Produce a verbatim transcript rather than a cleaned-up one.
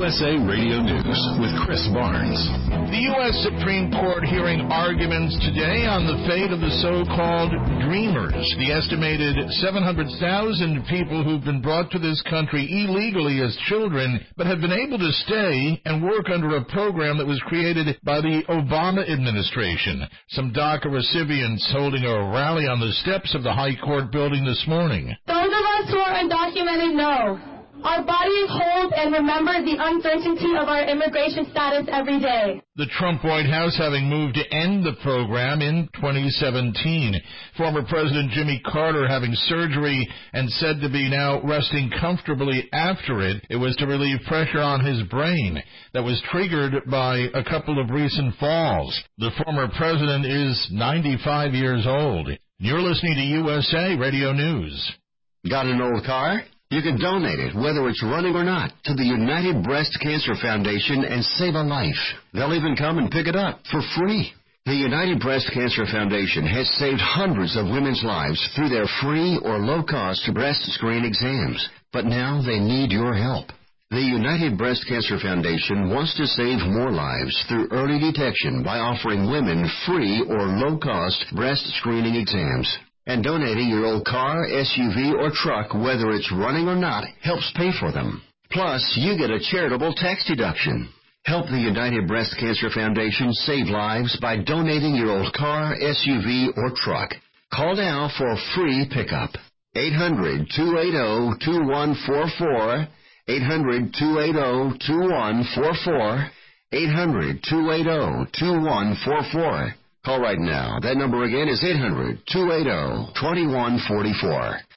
S A Radio News with Chris Barnes. The U S Supreme Court hearing arguments today on the fate of the so-called Dreamers, the estimated seven hundred thousand people who've been brought to this country illegally as children, but have been able to stay and work under a program that was created by the Obama administration. Some DACA recipients holding a rally on the steps of the High Court building this morning. Those of us who are undocumented know our bodies hold and remember the uncertainty of our immigration status every day. The Trump White House having moved to end the program in twenty seventeen. Former President Jimmy Carter having surgery and said to be now resting comfortably after it. It was to relieve pressure on his brain that was triggered by a couple of recent falls. The former president is ninety-five years old. You're listening to U S A Radio News. Got an old car? You can donate it, whether it's running or not, to the United Breast Cancer Foundation and save a life. They'll even come and pick it up for free. The United Breast Cancer Foundation has saved hundreds of women's lives through their free or low-cost breast screen exams. But now they need your help. The United Breast Cancer Foundation wants to save more lives through early detection by offering women free or low-cost breast screening exams. And donating your old car, S U V, or truck, whether it's running or not, helps pay for them. Plus, you get a charitable tax deduction. Help the United Breast Cancer Foundation save lives by donating your old car, S U V, or truck. Call now for a free pickup. eight hundred, two eight zero, two one four four, eight hundred, two eight zero, two one four four, eight hundred, two eight zero, two one four four. Call right now. That number again is eight hundred, two eight zero, two one four four.